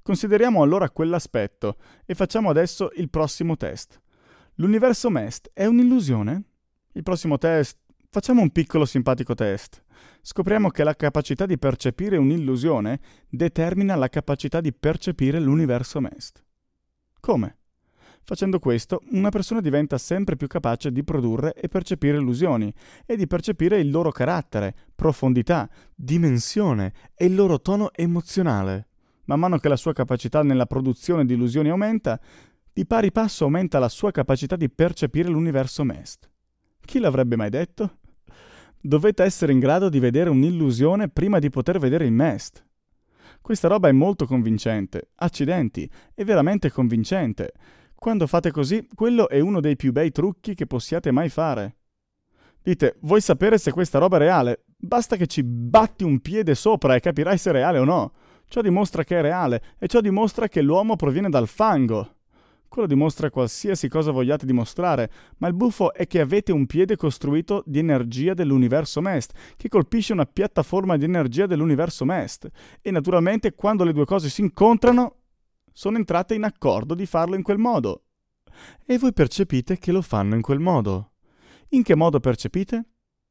Consideriamo allora quell'aspetto e facciamo adesso il prossimo test. L'universo MEST è un'illusione? Il prossimo test, facciamo un piccolo simpatico test. Scopriamo che la capacità di percepire un'illusione determina la capacità di percepire l'universo MEST. Come? Facendo questo, una persona diventa sempre più capace di produrre e percepire illusioni e di percepire il loro carattere, profondità, dimensione e il loro tono emozionale. Man mano che la sua capacità nella produzione di illusioni aumenta, di pari passo aumenta la sua capacità di percepire l'universo MEST. Chi l'avrebbe mai detto? Dovete essere in grado di vedere un'illusione prima di poter vedere il MEST. Questa roba è molto convincente. Accidenti, è veramente convincente. Quando fate così, quello è uno dei più bei trucchi che possiate mai fare. Dite, vuoi sapere se questa roba è reale? Basta che ci batti un piede sopra e capirai se è reale o no. Ciò dimostra che è reale e ciò dimostra che l'uomo proviene dal fango. Quello dimostra qualsiasi cosa vogliate dimostrare, ma il buffo è che avete un piede costruito di energia dell'universo MEST, che colpisce una piattaforma di energia dell'universo MEST. E naturalmente quando le due cose si incontrano, sono entrate in accordo di farlo in quel modo. E voi percepite che lo fanno in quel modo. In che modo percepite?